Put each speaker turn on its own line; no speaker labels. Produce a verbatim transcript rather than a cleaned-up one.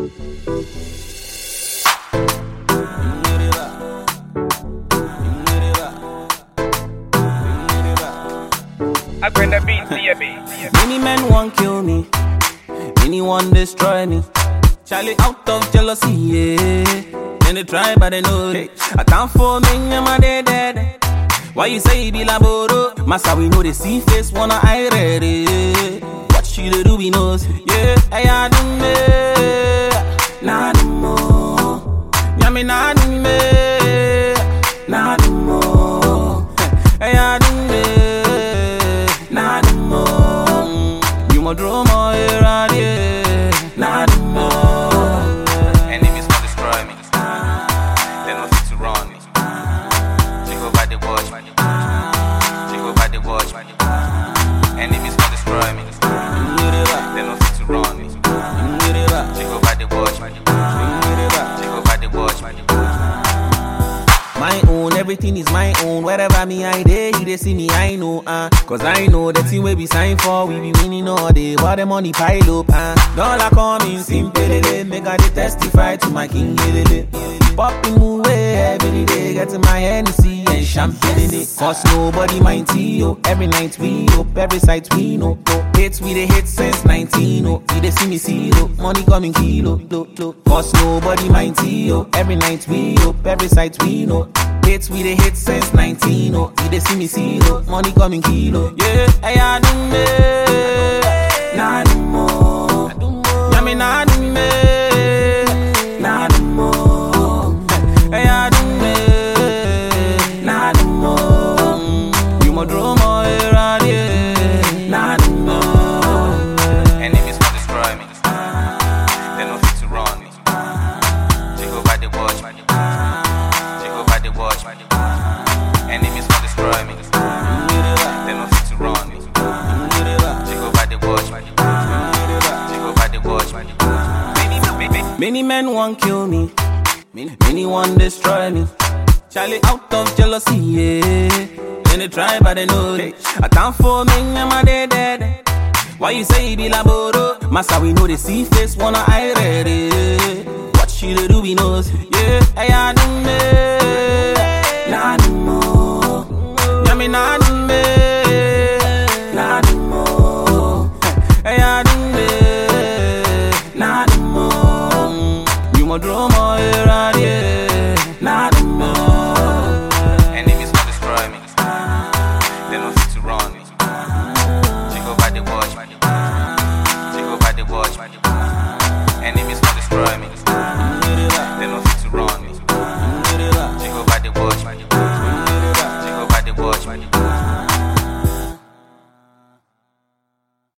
I bring the beat to your beat.
Many men want kill me, many want destroy me. Charlie out of jealousy, yeah. Then they try but they know it. I can't for me, I'm dead dead. Why you say be laboro? Massa we know the see face wanna I read it. What she do we knows, yeah. Hey I do me, nah do more. Yummy nah do me, nah do more. Hey I do me, nah do more. You mo draw more around here, nah do more.
Enemies want to destroy me, they know fit to run me. Chico by the watch, Chico by the watch. Enemies want to destroy me, they know fit to run me. Chico by the watch, Chico by the watch.
My own, everything is my own. Wherever me I dey, you dey see me, I know, uh. Cause I know the team we be signed for, we be winning all day, but the money pile up, uh. Dollar coming, simple, make I dey testify to my king, lele. Popping move every day, getting my Hennessy and champagne in it. Cause nobody mind yo, every night we up, every sight we know. Hits we dey hit since nineteen, oh. You dey see me see, oh. Money coming kilo, lo, lo. Cause nobody mind yo, every night we up, every sight we know. Hits we dey hit since nineteen, oh. You dey see me see, oh. Money coming kilo, yeah. Hey I do me, nah do more. Yeah me nah do me, nah do more. Hey I do me, nah do more. You mo draw more around here, nah do more.
Enemies want to destroy me, they know fit to run me. Chico by the watch, Chico by the watch. Enemies want to destroy me, they know fit to run me. Chico by the watch, Chico by the watch.
Many men want kill me, many want destroy me. Charlie out of jealousy, yeah. Then they try but they know it. I can't for me, I'm dead dead. Why you say be laboro? Massa we know the see face wanna I read it. What she do we knows, yeah. Hey I do me, nah do more. Yeah me nah do